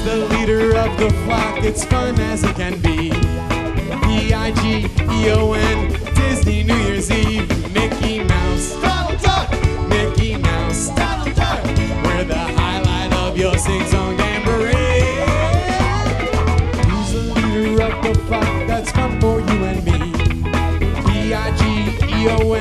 He's the leader of the flock, it's fun as it can be. P-I-G-E-O-N, Disney New Year's Eve. Mickey Mouse, Donald Duck, Mickey Mouse, Donald Duck. We're the highlight of your sing-song jamboree. He's the leader of the flock, that's fun for you and me. P-I-G-E-O-N.